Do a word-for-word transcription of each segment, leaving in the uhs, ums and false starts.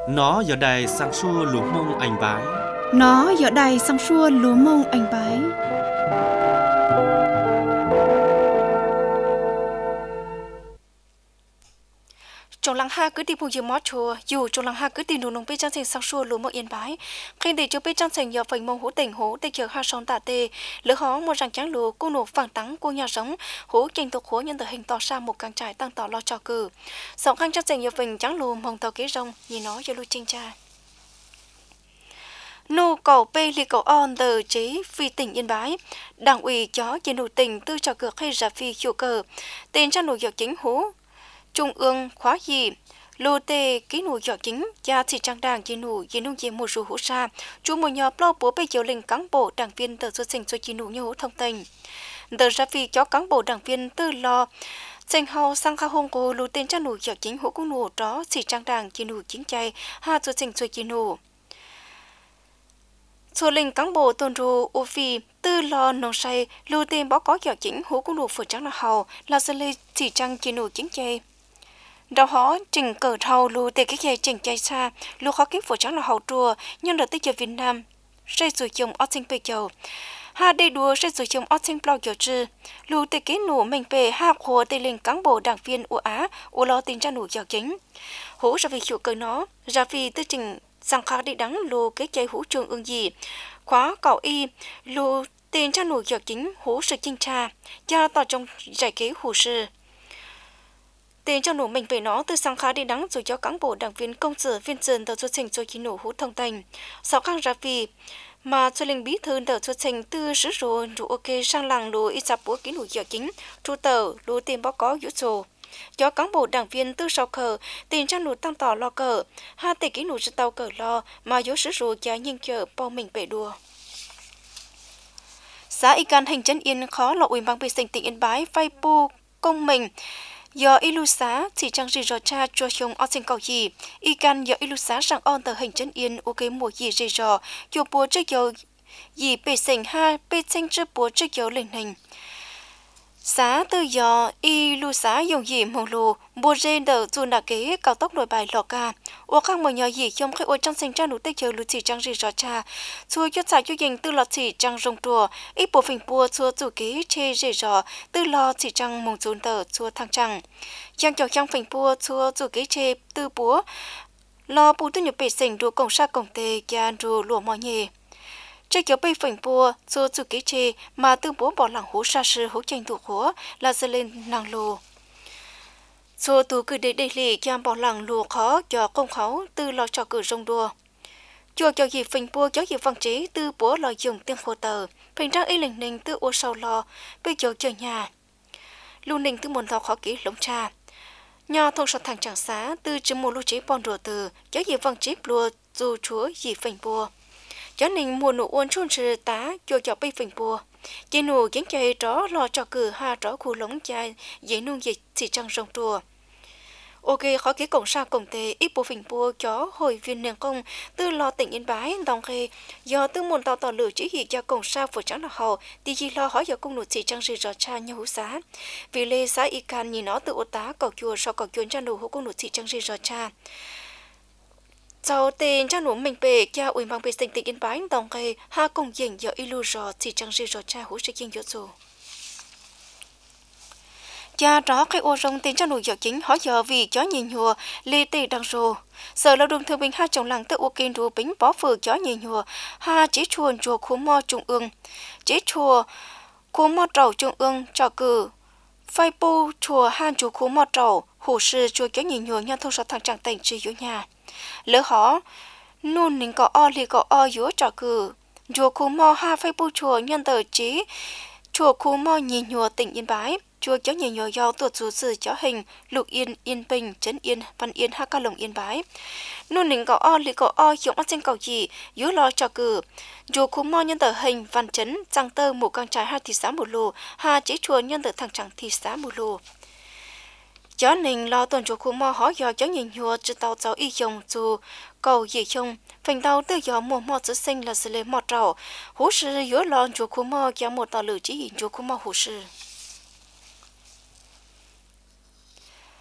Nó giờ đây sang xua lúa mông anh bái. Nó giờ đây sang xua lúa mông anh bái. Trong làng ha cứ đi mua nhiều món chùa, dù trong làng ha cứ đi nụ nông bê trang thành sang xua lúa mông yên bái. Khi để cho bê trang thành giờ phần mông hú tỉnh hú để chờ ha sóng tả tê, lỡ hó một ràng trắng lúa cô nổ phẳng tắng cô nhà sống hú trình thuộc hú nhân từ hình to xa một càng trải tăng tỏ lo cho cử. Sóng khăn trang thành giờ phần trắng lúa mông tàu kế rong nhìn nó cho lui chinh cha. Nô cầu bê li cầu on tờ chế phi tỉnh Yên Bái, đảng ủy chó trên nụ tỉnh tư trò cược hay giả phi hiệu cờ, tên trang nụ dọc chính hú. Trung ương khóa gì lô tê ký nụ dọ chính gia thị trang đảng chỉ nụ chỉ nung gì một số hỗ sa chú một nhỏ plo bố bây giờ linh cán bộ đảng viên tờ xuất sinh cho chỉ nụ như hỗ thông tin tờ ra phi cho cán bộ đảng viên tư lo tranh hậu sang khá hông cô lô tên trang nụ dọ chính hỗ cũng nụ đó thị trang đảng chỉ nụ chính chay ha xuất sinh cho chỉ nụ số linh cán bộ tôn ru u phi tư lo nông say lô tên báo có dọ chính hỗ cũng nụ phụ trắng là hậu là xử lý thị trang chỉ nụ chính chay đó họ trình cờ thầu lù để cái gì trình chạy xa lù khó kiếm phổ trắng là hậu trùa nhưng là tới giờ Việt Nam xây sử dụng ở sinh bây giờ ha đây đùa xây sử dụng ở sinh bao giờ chứ lù để cái nụ mình về ha khổ để lên cán bộ đảng viên u Á u lo tin ra nụ giàu chính hú ra vì chịu cờ nó ra vì tới trình sang khá đi đắng lù cái chạy hú trường ương gì khóa cầu y lù tin ra nụ giàu chính hú sự chinh tra cho tỏ trong giải kế hồ sơ tiền cho nổ mình về nó từ sáng khá đi đắng rồi cho cán bộ đảng viên công sở viên dân tờ xuất trình cho chỉ nổ hút thông tin sau khang ra vì mà cho linh bí thư tờ xuất trình từ sử rồi rồi ok sang làng lúa ít sắp bố ký nổ giờ chính trụ tờ lúa tiền báo có yếu sổ cho cán bộ đảng viên từ sau cờ tiền cho nổ tăng tỏ lo cờ hai tỷ ký nổ sự tàu cờ lo mà yếu sử rồi cho nhưng chờ bao mình về đùa xã y can hành chân yên khó lộ ủy ban vệ sinh tỉnh Yên Bái vay bu công mình do ilusa chỉ trang gì rồi cha cho chúng ở trên cầu gì y can do ilusa sang on tờ hình chân yên ok mùa gì gì rồi cho bố chơi dầu gì bề sinh ha bề sinh cho bố chơi dầu lên hình xã từ do ilusa dùng gì mông lù bố trên đờ dù là kế cao tốc nội bài lọ ca ô khang một nhỏ gì trong khi ô trong sinh trang nụ tây chờ lù chỉ trang gì rồi cha xua cho xài cho dành từ lọ chỉ trang rong đùa ít bộ phình bùa xua chủ kế chê gì rồi từ lọ chỉ trang mông dồn tờ xua thang trang trang cho trang phình bùa xua chủ kế chê từ búa lo bù tư nhập bể sinh đùa cổng sa cổng tê kia đùa lùa mò nhẹ chơi kiểu bay phình bùa xua chủ kế chê mà từ búa bỏ lẳng hú sa sư hú tranh thủ húa là dơ lên nàng lù số tù cứ để đây lì cho bỏ lẳng lùa khó cho công khấu từ lo cho cử rong đua chùa cho gì phình bùa cho gì văn trí từ búa lo dùng tiếng khô tờ phình trang y lình ninh từ ô sau lo bây giờ chờ nhà lưu ninh từ môn thọ khó kỹ lống trà nhà thông sọt thằng chẳng xá từ chấm một lưu chế bon rùa từ cho gì văn trí lùa dù chúa gì phình bùa cho ninh mùa nụ uốn chôn sư tá cho cho bay phình bùa chỉ nụ kiến chơi đó lo cho cử ha đó khu lống chai dễ nung dịch chỉ trăng rong đùa ok khó cái cổng sa cổng tề ít bộ phình bùa chó hồi viên nền công từ lo tỉnh Yên Bái đồng khê do từ môn tàu tàu lửa chỉ hiện cho cổng sa vừa trắng là hậu thì chỉ lo hỏi giờ công nụ chỉ trăng gì rõ cha như hú xá vì lê xã y can nhìn nó từ ô tá cầu chùa sau cầu chùa cha nụ hú công nụ chỉ trăng gì rõ cha sau tên cha nụ mình về cha ủy ban vệ sinh tỉnh Yên Bái đồng khê ha cùng diễn giờ ilu rõ chỉ trăng gì rõ cha hú sự kiên dỗ dù cha đó cái ô rong tên cho nụ dọ chính hỏi giờ vì chó nhìn nhùa lê tê đằng rồ sở lao động thương binh hai chồng làng tự ô kinh rùa bính bó phừ chó nhìn nhùa ha chỉ chuồn chùa khu mo trung ương chỉ chùa khu mo trầu trung ương trò cử phai pu chùa han chùa khu mo trầu hồ sư chùa chó nhìn nhùa nhân thông sở thằng chẳng tỉnh chỉ dưới nhà lỡ họ nôn nín cỏ o lì cỏ o dưới trò cử chùa khu mo ha phai pu chùa nhân tờ chí chùa khu mo nhìn nhùa tỉnh Yên Bái chùa chó nhảy nhò do tuột dù sự chó hình lục yên yên bình trấn yên văn yên ha ca lồng Yên Bái nôn nín cỏ o lì cỏ o dụng ắt trên cầu gì dưới lo trò cử chùa khu mo nhân tờ hình văn trấn giang tơ mù căng trái hai thị xã một lô ha chỉ chùa nhân tờ thằng chẳng thị xã một lô chó nín lo tuần chùa khu mo hỏi do chó nhảy nhò chữ tàu cháu y dùng dù cầu gì chung phình tàu từ gió mùa mò chữ sinh là sự lệ mò trầu hú sư dưới lo chùa khu mo cho một tàu lửa chỉ hiện chùa khu mo hú sư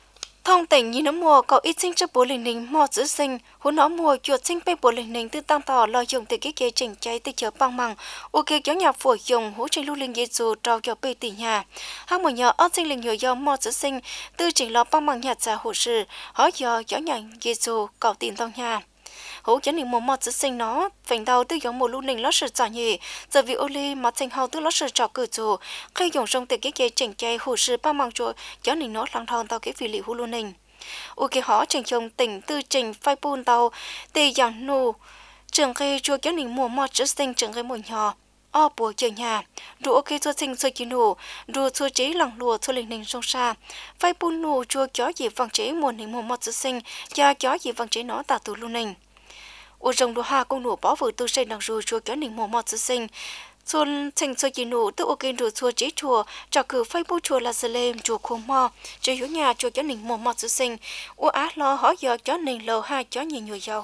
thông tỉnh như nó mùa có ít sinh cho bố linh ninh mò giữ sinh hú nó mùa chuột sinh bê bố linh ninh tư tăng tỏ lo dùng từ cái kế chỉnh cháy từ chở băng măng ok kéo nhà phổi dùng hú trên lưu linh dây dù trao cho bê tỷ nhà hai một nhỏ ớt sinh linh nhiều do mò giữ sinh tư chỉnh lo băng măng nhạt ra hồ sự hỏi do kéo nhà dây dù cầu tiền tông nhà hú kéo ninh mùa mò giữ sinh nó phành đầu tư giống mùa lưu linh lót sự trả nhỉ giờ vì ô ly mà thành hậu tư lót sự trò cử dù khi dùng trong từ cái kế chỉnh cháy hồ sự băng măng cho kéo ninh nó lăng thon tao cái vị lý hú lưu ninh ok họ trình chồng tỉnh tư trình phai bùn tàu tê giang nô trường cây chua kéo ninh mùa mò chữ sinh trường cây mùa nhỏ o bùa chờ nhà đủ ok chua sinh sôi chi nổ đủ chua chế lẳng lùa chua linh ninh sông xa phai bùn nô chua kéo gì vàng chế mùa ninh mùa mò chữ sinh cha kéo gì vàng chế nó tả tù luôn ninh ô rồng đồ hà công nổ bỏ vừa tư xây nặng rồi chua kéo ninh mùa mò chữ sinh xuân thành sôi chi nổ tự ok đồ chua chế chùa trả cử phai bùn chùa là lem chùa khô mò chế hiếu nhà chùa kéo ninh mùa mò chữ sinh ô á lo hỏi giờ kéo ninh lầu hai kéo nhiều nhiều giàu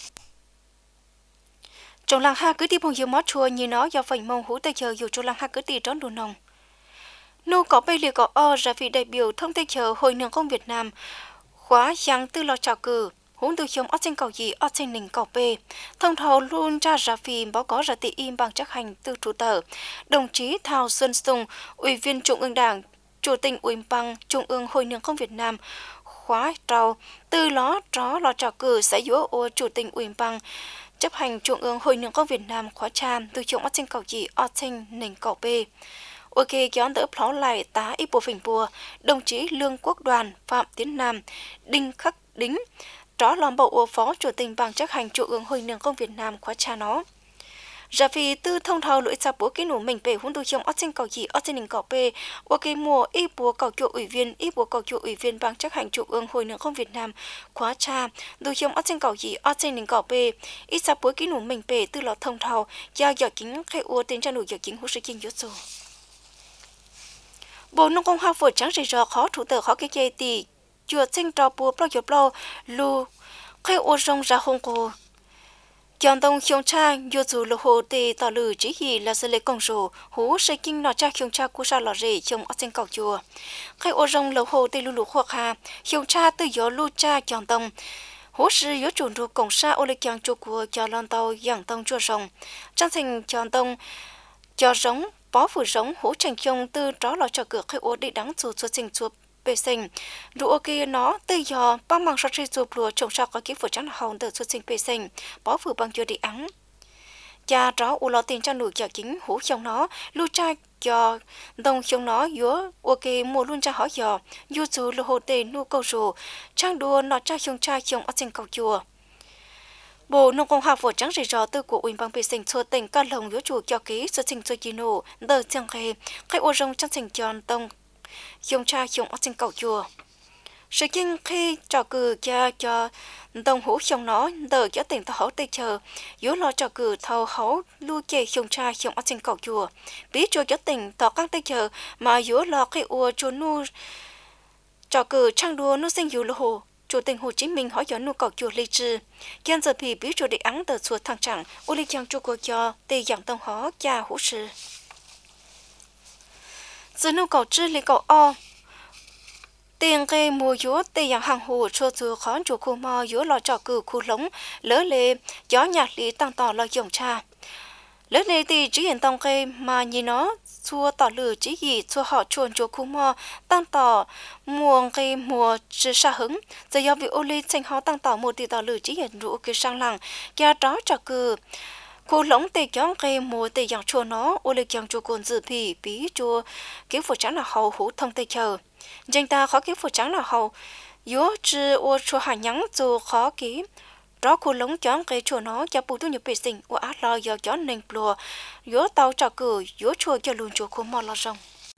trong làng ha cứ đi bằng nhiều mót chua như nó do phành mông hú tây chờ dù trong làng ha cứ đi trốn đủ nồng nô có bây liệt có o ra vị đại biểu thông tây chờ hội nương công Việt Nam khóa giang tư lo chào cử huống từ chống ở trên cầu gì ở trên nền cầu p thông thầu luôn ra ra phim báo cáo ra tị im bằng chấp hành từ chủ tờ đồng chí Thao Xuân Sùng ủy viên Trung ương Đảng chủ tịch ủy ban Trung ương hội nương công Việt Nam khóa trao từ ló tró lo chào cử sẽ dúa ô chủ tịch ủy ban chấp hành Trung ương hội nương công Việt Nam khóa tràm từ chống ở trên cầu gì ở trên nền cầu p ok kéo đỡ pháo lại tá y bộ phình bùa đồng chí Lương Quốc Đoàn Phạm Tiến Nam Đinh Khắc Đính đó làm bộ ô phó chủ tịch ban chấp hành Trung ương hội nương công Việt Nam khóa cha nó ra vì tư thông thầu lưỡi sa búa cái nổ mình về huấn tu trong ở trên cầu gì ở trên nền cầu p ok mùa y búa cầu chủ ủy viên y búa cầu chủ ủy viên ban chấp hành Trung ương hội nương công Việt Nam khóa cha tu trong ở trên cầu gì ở trên nền cầu p ít sa búa cái nổ mình về tư lọ thông thầu do giờ chính cái ô tiền cho nổi giờ chính hỗ trợ kinh yếu số bộ nông công hoa phổi trắng rì rò khó thủ tờ khó cái dây tì chuột sinh trò bùa bao giờ bao lu cái ô rong ra hông cô chọn đông khiông cha dù dù lô hồ tì tỏ lử chỉ gì là sự lệ công số hú sẽ kinh nọ cha khiông cha của sao lò rể trong ở trên cầu chùa cái ô rong lô hồ tì lu lù khoa hà khiông cha từ gió lu cha chọn đông hú sự yếu chủ ru cổng sa ô lê chọn chùa của cho lon tàu giảng tông chùa rồng trang thành chọn đông cho giống bó phủ giống hú trình chung từ đó lò cho cửa cái ô đi đắng chùa chùa trình chùa bề sinh đủ ok nó từ giờ băng bằng sát chụp lùa trồng sao có kỹ phủ trắng hồng từ xuất sinh bề sinh bó phủ bằng chưa đi ắng cha đó u lo tiền cho nụ giờ chính hú trong nó lưu cha cho đồng trong nó dứa ok mua luôn cha hỏi giờ du chú lô hồ tê nu câu rù trang đua nó cha trong cha trong ở trên cầu chùa bộ nông công học phổ trắng rì rò từ của ủy ban bề sinh xua tỉnh ca lồng dứa chủ cho ký xuất sinh cho chino đờ chẳng hề cái ô rong trong thành tròn tông dùng cha dùng ở trên cầu chùa sự kinh khi trò cử cha cho đồng hữu trong nó đỡ cho tỉnh thảo tây chờ yếu lo trò cử thầu hấu lưu chè dùng cha dùng ở trên cầu chùa bí cho cho tỉnh tỏ các tây chờ mà yếu lo cái ua cho nu trò cử trang đua nu sinh yếu lo hồ chủ tịch Hồ Chí Minh hỏi cho nu cầu chùa lịch trừ kiên giờ thì bí cho để ắng tờ suốt thăng trạng u lịch trang cho cô cho tây dạng tông hó cha hữu sự giờ nu cầu trừ lịch cầu o tiền cây mùa dúa tây dạng hàng hồ cho từ khó chủ khu mò dúa lò trò cử khu lống lỡ lệ gió nhạt lý tăng tỏ lo dòng cha lỡ lệ thì chỉ hiện tông cây mà nhìn nó xua tỏ lử chỉ gì xua họ chuồn chủ khu mò tăng tỏ mùa cây mùa trừ xa hứng giờ do vì ô ly tranh họ tăng tỏ một tỷ tỏ lử chỉ hiện rủ kia sang làng kia đó trò cử khu lống tây gió cây mùa tây dạng chua nó ô ly chẳng chua cồn dự phì bí chua kiểu phụ trắng là hầu hú thông tây chờ danh ta khó kiếm phụ trắng là hầu yếu chứ ô chua hà nhắn dù khó kiếm đó khu lống chón cây chua nó cho bù tu nhập bề sinh ô át lo giờ chón nền plùa yếu tàu trò cử yếu chua cho lùn chua khu mò lo rong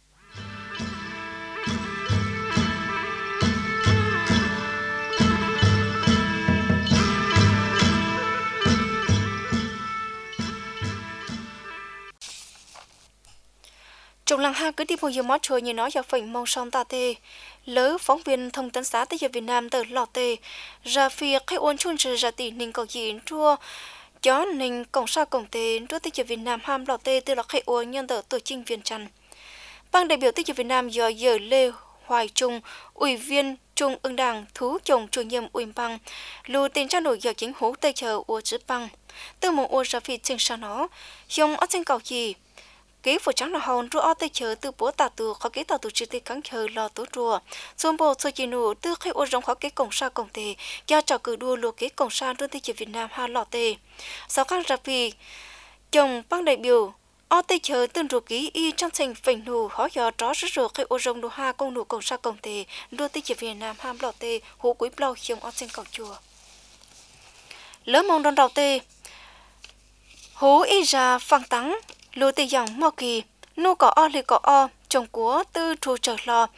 trong làng ha cứ đi một giờ mót chùa như nói cho phỉnh mong song ta tê lỡ phóng viên thông tấn xã tới giờ Việt Nam từ lọ tê ra phía khai ôn chun trừ ra tỷ ninh cầu gì chua chó ninh cổng sa cổng tê chua tới giờ Việt Nam ham lọ tê từ là khai ôn nhân tờ tổ chinh viên trần ban đại biểu tới giờ Việt Nam do giờ Lê Hoài Trung ủy viên Trung ương đảng thú chồng chủ nhiệm Uyên Bang, lù tiền trao đổi giờ chính hú tây chờ của chữ băng. Từ một ô ra phi chừng sao nó, dùng ở trên cầu gì. Kế phụ trắng là hòn rùa ở tây chờ từ bố tạo từ khó kế tạo từ chữ tây cắn chờ lò tố rùa. Xuân bộ xôi chỉ nụ từ khi ô rong khó kế cổng sa cổng tề, do trò cử đua lùa kế cổng sa đơn tây chờ Việt Nam ha lò tề. Sau khăn ra phi, chồng băng đại biểu, ở tây chờ tương rùa ký y trong thành phành nụ khó dò tró rứt rùa khi ô rong đồ ha công nụ cổng sa cổng tề, đua tây chờ Việt Nam ham lò tề, hú quý blau dùng ở trên cầu chùa. Lớn mong đón đầu tề, hú y ra phăng tắng, lùi tây dòng mò kỳ, nô có o lì có o, chồng của tư trù trở lò.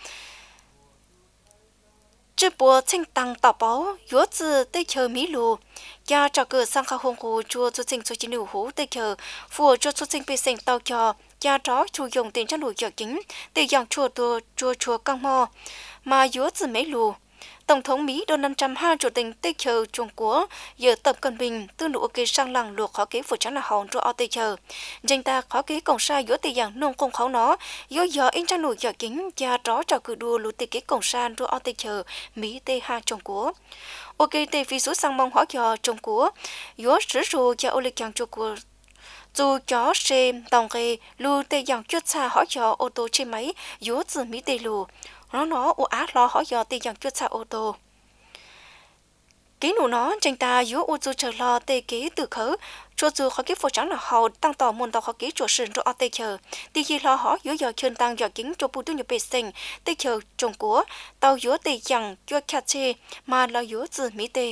Chứ bùa thanh tăng tỏ báo, yếu từ tây chờ mỹ lù. Gia trò cử sang khá hông hù chùa cho sinh cho chính nữ hú tây chờ, phùa cho cho sinh bê sinh tàu cho, gia tró chù dùng tiền chân lùi dạo chính, tây dòng chùa tùa chùa chùa căng mò, mà yếu từ mấy lù. Tổng thống Mỹ Donald Trump hai chủ tình tây chờ Trung Quốc giờ tập cận bình tương đủ kế sang làng luộc khó kế phụ trắng là hòn cho ở tây chờ. Danh ta khó kế cổng sa giữa tây giang nông không khẩu nó, do giờ in trang nổi giờ chính gia tró trò cử đua lũ tây kế cổng sa cho ở tây chờ Mỹ tây hai Trung Quốc. Ok tây phi số sang mong hỏi cho Trung Quốc, giữa sử dụng cho ô lịch chẳng Trung Quốc. Dù chó xe tòng ghê lù tây giang chút xa hỏi cho ô tô trên máy giữa từ Mỹ tây lù. Nó nó ô á lo hỏi do tây dòng chút xa ô tô. Ký nụ nó tranh ta yếu ô dù chờ lo tây ký từ khớ, cho dù khó ký phổ trắng là hầu tăng tỏ môn tàu khó ký chỗ sừng cho ở tây chờ. Tây khi lo hỏi yếu do chân tăng do kính cho bù tư nhập bề sinh, tây chờ trồng của, tàu yếu tây dòng cho khá chê, mà lo yếu từ Mỹ tây.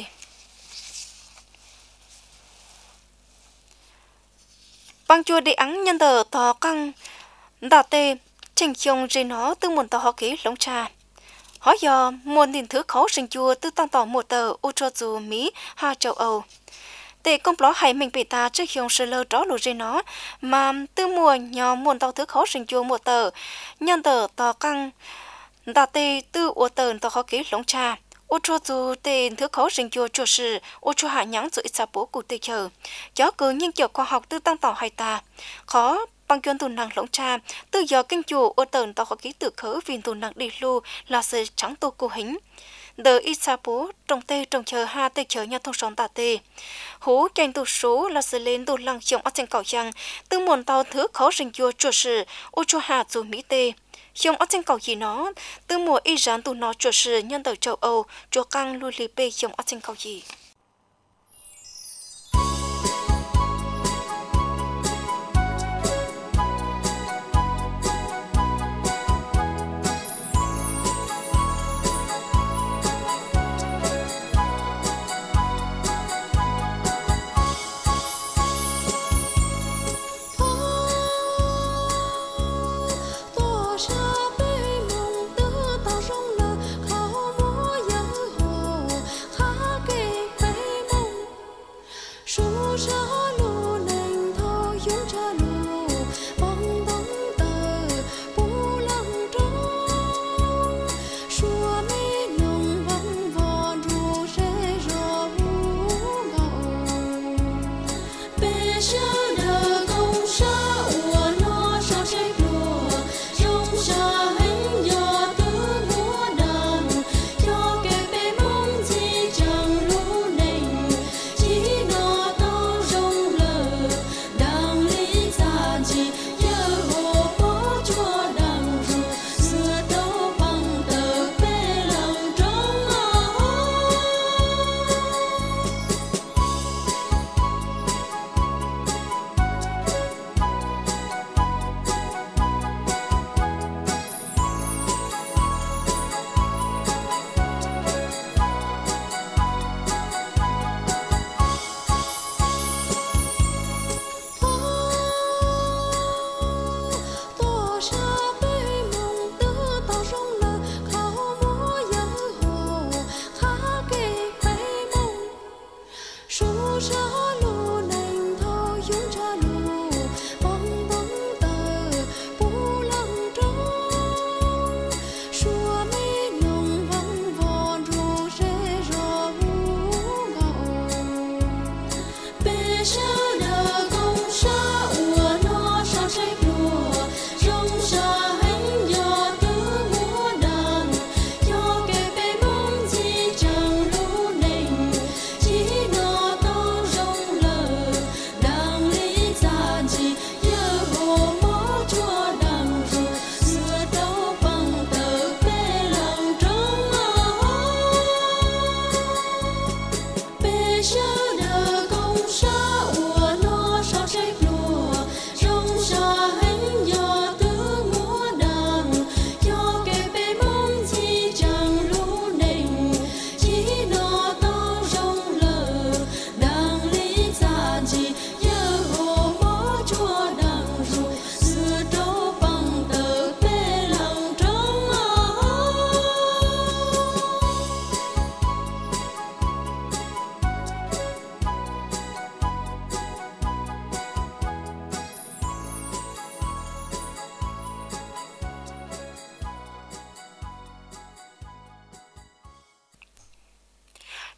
Bằng chùa đi ắng nhân tờ tò căng, đà tê, trình chồng rì nó từ một tàu họ ký lông trà. Hỏi do muôn tin thứ khó sinh chua từ tăng tỏ một tờ ô cho dù Mỹ ha châu Âu. Để công ló hay mình bị ta trước dòng sơ lơ đó lù rì nó mà từ mùa nhỏ muôn tàu thứ khó sinh chua một tờ nhân tờ tò căng đà tê từ ô tờ tàu họ ký lông trà. Ô cho dù tên thứ khó sinh chua chua sự ô cho hạ nhãn dù ít xa bố cụ tê chờ. Chó cứ nhưng kiểu khoa học từ tăng tỏ hay ta. Khó bằng chuyên tù năng lỗng trà, từ giờ kinh chủ ô tờn tàu có ký tự khớ vì tù năng đi lưu là sự trắng tô cô hình. Đờ ít xa bố, trồng tê trồng chờ ha tê chờ nhà thông sống tà tê. Hú chanh tù số là sự lên tù lăng chồng ở trên cầu chăng, từ muôn tàu thứ khó sinh chua chua sự, ô chua hạ dù Mỹ tê. Chồng ở trên cầu gì nó, từ mùa y rán tù nó chua sự nhân tờ châu Âu, chua căng lưu lì bê chồng ở trên cầu gì.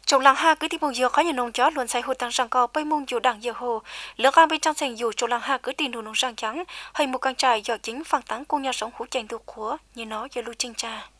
Trong làng ha cứ đi mông dừa khó nhà nông chó luôn xài hồ tăng sang co bay mông dù đằng dừa hồ lỡ gan bên trong thành dù trong làng ha cứ đi nụ nông sang trắng hay một căn trại do chính phản tán cô nhà sống hú chành được của như nó giờ lưu trinh trà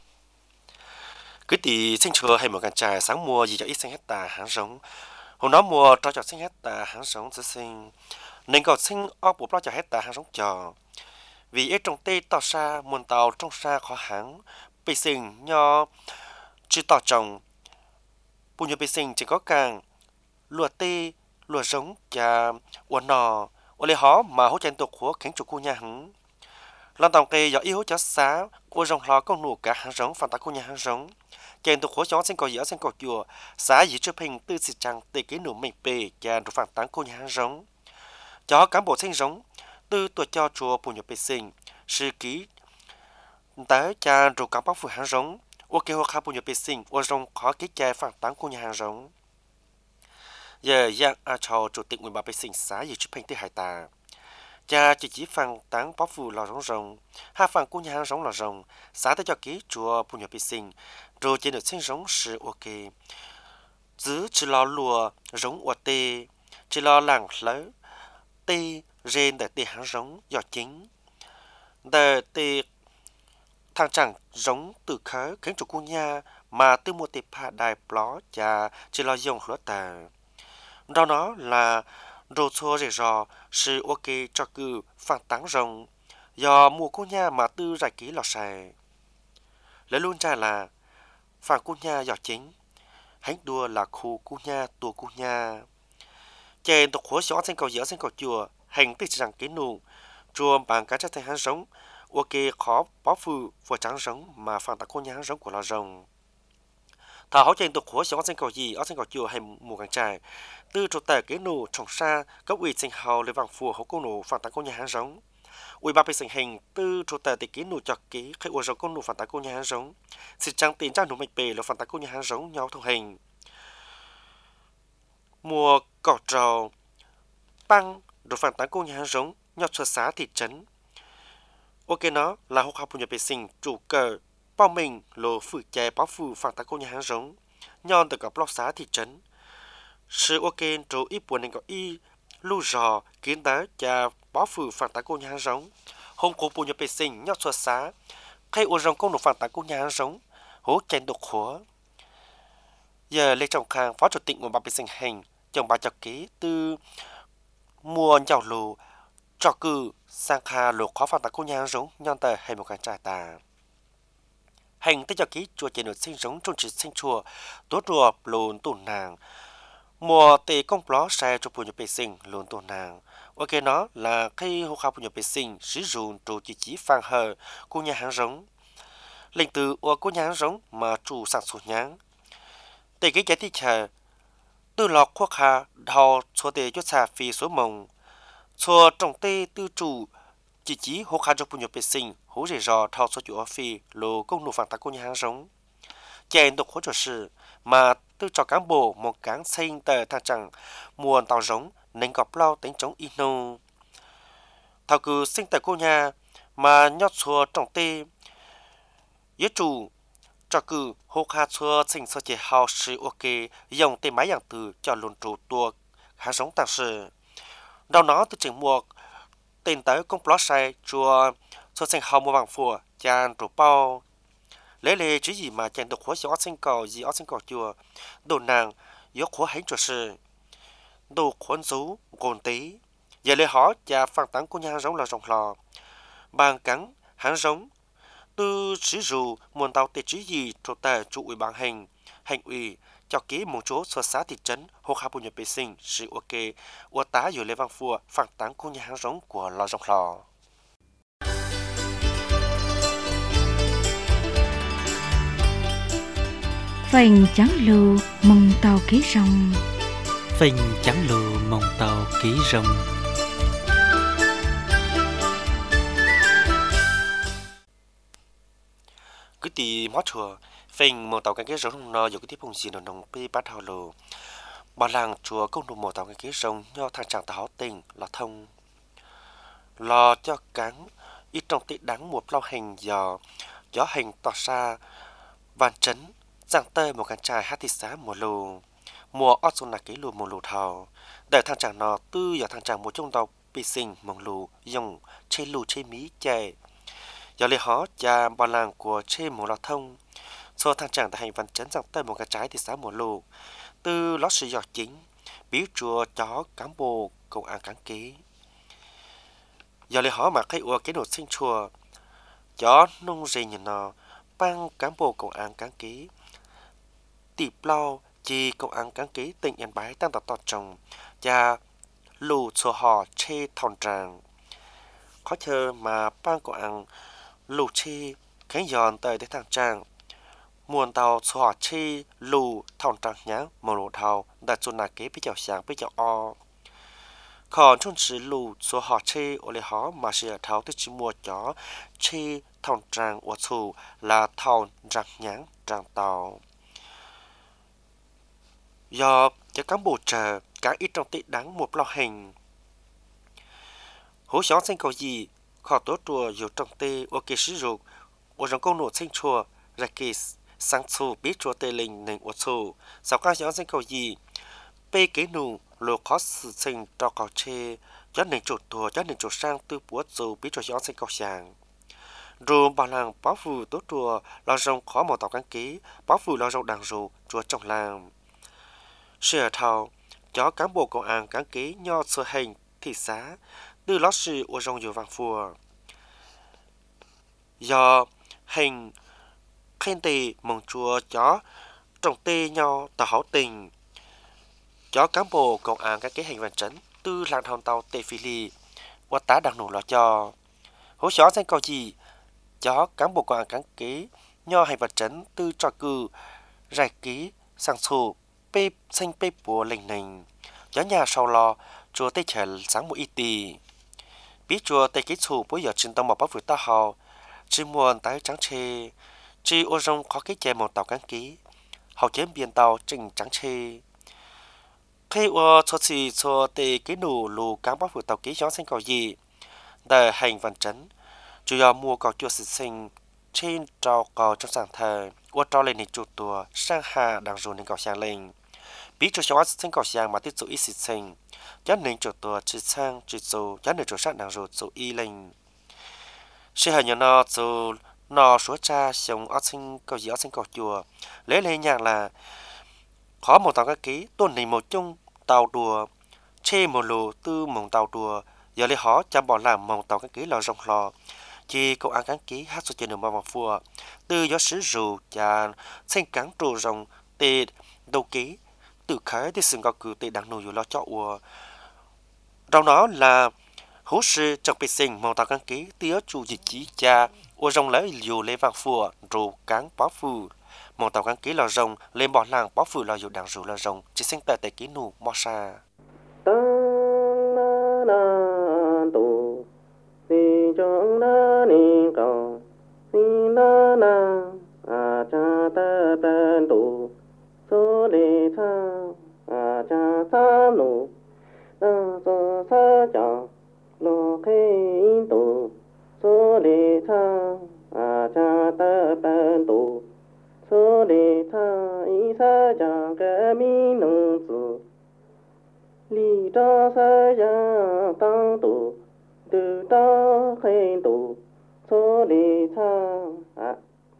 cứ tỷ sinh chùa hay một căn trại sáng mùa gì cho ít sinh hecta hàng sống hôm đó mùa cho cho sinh hecta hàng sống sẽ sinh nên còn sinh ở bộ cho hecta hàng sống chờ vì ít trong tây tàu xa muôn tàu trong xa khó hàng bị sinh nho chỉ tàu trồng bùn nhựa bị sinh chỉ có càng lúa tê lúa giống và uốn nò uốn lê hó mà hỗ trợ tục của khiến chủ khu nhà hứng lần tổng kê do yếu cho xá của dòng lò con nụ cả hàng giống phản tác khu nhà hàng giống chèn tục của chó sinh cầu dẻo sinh cầu chùa xá dĩ chụp hình tư xịt trăng tê cái nụ mình bề và được phản tán khu nhà hàng giống cho cán bộ sinh giống từ tuổi cho chùa bùn nhựa bị sinh sư ký tới cha rồi cán bóc phụ hàng giống ok hoặc hai bùn nhựa bị sinh của dòng khó ký chè phản tán khu nhà hàng giống giờ giang a chào chủ tịch ủy ban vệ sinh xã dĩ chụp hình tư hải tà cha chỉ chỉ phản tán bóc phụ lò rong rong hai phản khu nhà hàng giống lò rong xã tới cho ký chùa bùn nhựa bị sinh rồi trên được sinh giống sự ok giữ chỉ lo lùa giống của tê chỉ lo làng lớn tê rên để tê hàng giống do chính để tê thằng chẳng giống từ khởi khiến chủ khu nhà mà từ một tệp hạ đài pló và chỉ lo dùng lúa tà đó nó là đồ xô rẻ rò sự ok cho cứ phản tán rồng do mùa khu nhà mà tư giải ký lò xài lấy luôn trả là phản khu nhà do chính hãy đua là khu khu nhà tù khu nhà chèn tục khối xóa sinh cầu dẻo sinh cầu chùa hành tích rằng cái nụ chùa bằng cá chất thành hàng sống ok khó bó phụ vừa trắng sống mà phản tạc khu nhà hàng sống của lò rồng thảo hỗ chèn tục khối xóa sinh cầu gì ở sinh cầu chùa hay mùa càng trải từ chỗ tờ cái nụ trồng xa các ủy sinh hào lấy vàng phù hỗ cô nụ phản tạc khu nhà hàng sống ủy ban vệ sinh hình từ chỗ tờ cái nụ chọc ký khai ủa rồng cô nụ phản tạc khu nhà hàng sống sự trang tiền trang nụ mạch bề là phản tạc khu nhà hàng sống nhau thông hình mùa cỏ trầu băng được phản tán cô nhà hàng giống nhau xuất xá thị trấn ok nó là hộp học của nhà vệ sinh chủ cờ bao mình lô phử chè báo phử phản tán cô nhà hàng giống nhon từ các block xá thị trấn sự ok trổ ít buồn nên có y lưu rò kiến đá và báo phử phản tán cô nhà hàng giống hôm của bộ nhà vệ sinh nhau xuất xá khai ô rồng công được phản tán cô nhà hàng giống hố chèn đục khóa giờ lê trọng khang phó chủ tịch của ban vệ sinh hình chồng bà chọc ký từ mùa giàu lù cho cử sang kha lục khó phản tạc cô nhà giống nhon tờ hay một cái trại tà hành tới chọc ký chùa trên được sinh giống trong chỉ sinh chùa tốt rùa lùn tổn nàng mùa tề công pló xe cho bộ nhập vệ sinh lùn tổn nàng ok nó là khi hộ khảo bộ nhập vệ sinh sử dụng trụ chỉ chỉ phang hờ cô nhà hàng giống lệnh từ của cô nhà hàng giống mà chủ sản xuất nháng tề cái giá thị chờ từ lọ khoác hà đào cho tề cho xà phi số mông cho trồng tê tư chủ chỉ chỉ hộ khá cho bộ nhập vệ sinh hỗ rẻ rò thao cho chủ phi lô công nụ phản tác của nhà hàng sống chèn độc hỗ trợ sự mà tư cho cán bộ một cán xây tờ thang chẳng muôn tàu giống nên gọp lao tính chống ino thao cứ sinh tại cô nhà mà nhót xua trồng tê yếu chủ cho cứ hô khá xua sinh sơ chế hào sự ok dùng tê máy dạng từ cho luôn trụ tua hàng sống tăng sự đâu nó từ trường mùa tên tới công plot sai chùa xua sinh hào mua bằng phùa chan trụ bao lấy lệ chứ gì mà chèn được khóa cho sinh cầu gì ở sinh cầu chùa đồ nàng yếu khóa hành cho sự đồ khuôn dấu gồn tí giờ lệ họ và phản tán của nhà giống là rồng lò bàn cắn hàng giống từ sử dụng nguồn tàu tệ chứ gì thuộc tại chủ ủy ban hành hành ủy cho ký một chỗ xuất xã thị trấn hộ khá bộ nhập vệ sinh sự ok của tá dù lê văn phùa phản tán của nhà hàng giống của lò rồng lò phành trắng lù mông tàu ký rồng phình trắng lù mông tàu ký rồng cứ tì mót chùa phình mông tàu cái ký rồng nó dù cái tiếp phong gì nó nồng pi bát hào lù bà làng chùa công đủ mông tàu cái ký rồng nho thằng chàng tàu tình là thông lò cho cắn ít trong tị đắng một lao hình giò gió hình tỏ xa vàn trấn giang tơi một căn trai hát thị xã mùa lù mùa ót xuân là ký lù mùa lù thầu để thằng chàng nó tư giờ thằng chàng một trong đầu bị sinh mong lù dùng chê lù chê mí chạy giờ lấy họ cha bà làng của chê mùa lò thông so thằng chàng tại hành văn chấn giang tơi một căn trái thị xã mùa lù từ lót sự giọt chính biết chùa chó cán bộ công an cán ký giờ lấy họ mà cái ua cái nốt sinh chùa chó nông gì nhìn nó băng cán bộ công an cán ký tiệp lo chi công an cán ký tỉnh Yên Bái tăng tọt tọt trồng và lù cho họ chê thòn tràng khó chờ mà băng công an lù chi cái giòn tới để thằng tràng muôn tàu cho họ chi lù thòn tràng nhá một lù thầu đặt cho nà kế bây giờ sáng bây giờ o còn trong sự lù cho họ chi ở đây họ mà sẽ tháo tới chỉ mua chó chi thòn tràng ở thủ là thòn tràng nháng tràng tàu do cho cán bộ chờ cả ít trong tị đáng một lo hình hố xóm xanh cầu gì khó tốt chùa dù trong tê ở kia sử dụng ở trong công nổ xanh chùa ra kỳ sáng xù biết chùa tê linh nền ở xù sau các xóm xanh cầu gì bê kế nụ lộ khó sự sinh cho cầu chê cho nền chủ tùa cho nền chủ sang tư búa dù biết cho xóm xanh cầu sàng rồi bà làng báo phù tốt chùa lo rồng khó một tàu cán ký báo phù lo rồng đàng rù chùa trong làng sửa thầu cho cán bộ công an cán ký nho sửa hành thị xã từ lót sự ở trong nhiều vàng phùa do hành khen tì mong chùa chó trồng tê nho tàu hảo tình cho cán bộ công an cán ký hành văn trấn từ làng thòng tàu tê phi lì qua tá đặc nổ lo cho hố xó danh cầu gì cho cán bộ công an cán ký nho hành văn trấn từ trò cư rải ký sang sổ bê xanh bê bùa lình nình gió nhà sau lo chùa tây trẻ sáng một y tì biết chùa tây ký chủ bây giờ trên tông một bác vừa ta hào chỉ muốn tái trắng chê chỉ ô rong có cái chè một tàu cán ký hậu chế biên tàu trình trắng chê khi ô cho xì cho tây ký nụ lù cán bác vừa tàu ký gió xanh cầu gì để hành văn trấn chủ yếu mua cầu chùa sinh sinh trên trào cầu trong sàng thờ ô trao lên nền chủ tùa sang hà đang rồi nên cầu sang lên biết cho cháu sinh cầu sang mà tiếp tục ít sinh sinh cho nên chủ tùa chỉ sang chỉ dù cho nên chủ sang đang rồi dù y lên sẽ hay nhớ nó dù nó số cha sống ở sinh cầu gì ở sinh cầu chùa lấy lên nhàng là khó một tàu các ký tuần này một chung tàu đùa chê một lù tư mộng tàu đùa giờ lấy họ chăm bỏ làm mộng tàu các ký lò rong lò chỉ công an cán ký hát số trên đường bao phùa từ gió sử rù và xanh cán trù rồng tê đầu ký từ khái thì sừng cao cử tê đang nổi lo cho ua trong đó là hố sư trong bề sinh mong tàu cán ký tía chủ dịch chỉ cha ua rồng lấy liều lấy vàng phùa rù cán bó phù mong tàu cán ký lò rồng lên bỏ làng bó phù lò dù đằng rù lò rồng chỉ sinh tờ tê ký nụ mò sa trong na ni cầu xin na na a cha ta ben tu so le tha a cha sa nu na so sa cha lo khe tu so le tha a cha ta ben tu so le tha i sa cha ke mi nong su li ta sa ya tang tu từ đó khen tụ số đi tha à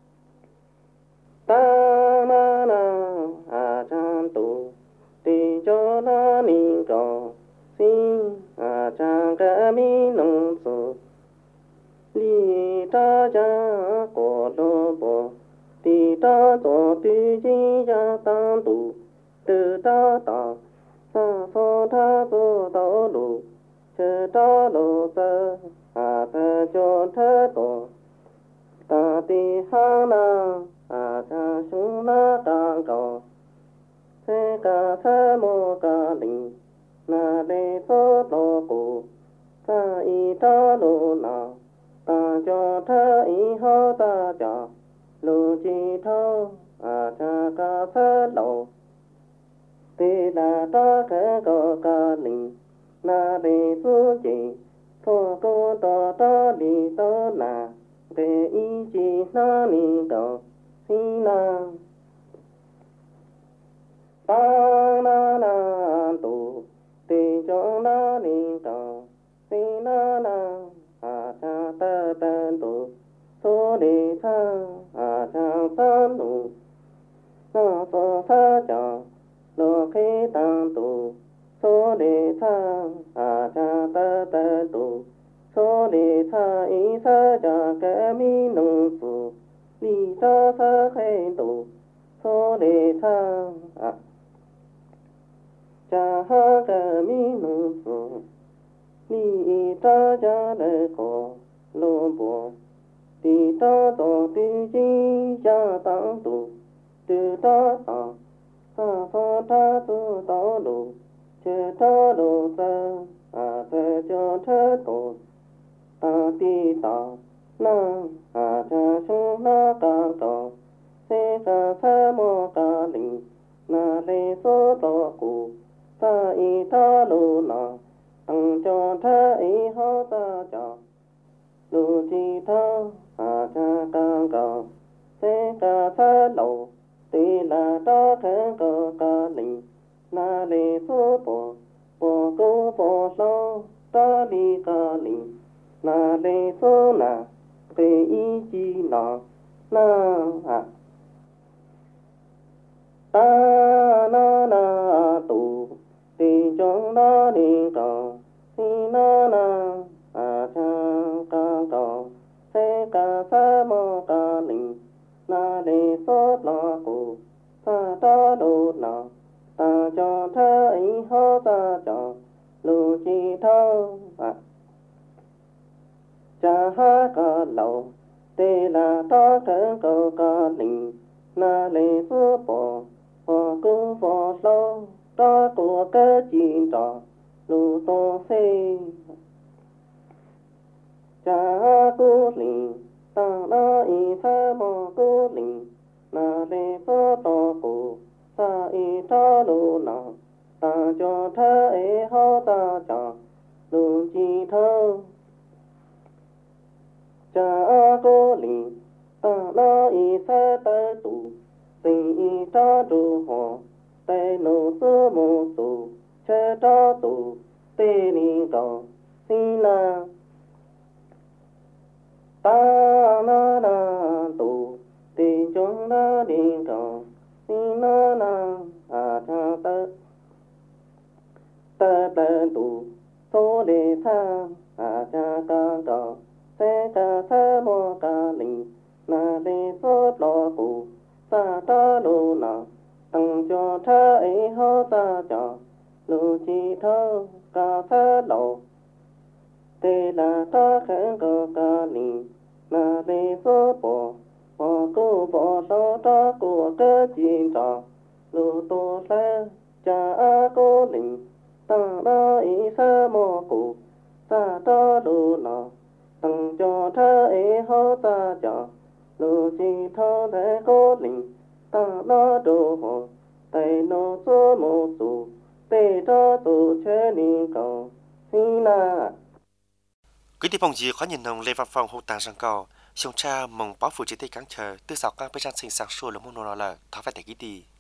ta na na à chan tụ đi cho na ni cầu xin à chan cái mi nông su li ta cha cổ lô bồ đi ta cho tu chi ya tăng tụ từ đó ta sa so tha so tao lu chớ đó lô tơ à thơ cho thơ tổ ta ti ha na à cha xuống na ta cầu thế cả thơ mô cả linh na lê số lô cụ ta y ta lô na ta cho thơ y ho ta cho lô chi thâu à cha cả thơ lô tê là ta khẽ có cả linh na đề su chi thô cô to to đi to na đề y chi na ni cầu si na ta na na tu ti cho na ni cao si na na a cha ta ta tu so đi tha a cha san tu na so sa cha lo khi tăng tu so đi tha a cha ta ta tu so đi tha y sa cha ke mi nung su li sa sa khe tu so đi tha a cha ha ke mi nung su li ta cha le ko lo bo ti ta to ti ji cha tăng tu tu ta ta sa sa ta tu ta lu che ta lu sa a se cho ta tu ta ti ta na a cha su na ca ta se sa sa mo ca li na le so to ku ta y ta lu na tăng cho ta y ho ta cha lu chi ta a cha ca ca se ca sa lu ti la ta thế cơ ca li na le so po po cô po so ta li ca li na le so na te y chi na na a ta na na tu ti chong na ni ca si na na a cha ca ca se ca sa mo ca li na le so la ku sa ta lu na ta cho tha y ho ta cho lu chi tha a cha ha ca lo te la ta ke ko ca li na le so po po ku po lo ta ku ke chi ta lu to se cha ku li ta na y sa mo ku li na le so to ku sa y ta lu na ta cho tha e ho ta cha lu chi tha cha cô li ta na y sa ta tu si y ta tu ho te no so mo tu che ta tu te ni ga si na ta na na tu ti chong na đi cao si na na a cha ta ta ta tu so de tha a cha ca ca se ca sa mo ca li na le so lo ku sa ta lu na tăng cho tha e ho ta cha lu chi tha ca sa lo te la ta khen ca ca li na le so po po cô po so ta cô ke chi ta lu to sa cha cô li ta na y sa mo ku sa ta lu na tăng cho tha e ho ta cha lu chi tha le cô li ta na do ho te no so mo su te ta tu che ni cao si na. Quý vị phong gì có nhìn nồng lê văn phòng hô tàng rằng cầu, xong cha mong báo phụ chế tây cắn chờ, tư sọc các bế trang sinh sáng sủa là môn nô là tháo phải tại ký đi.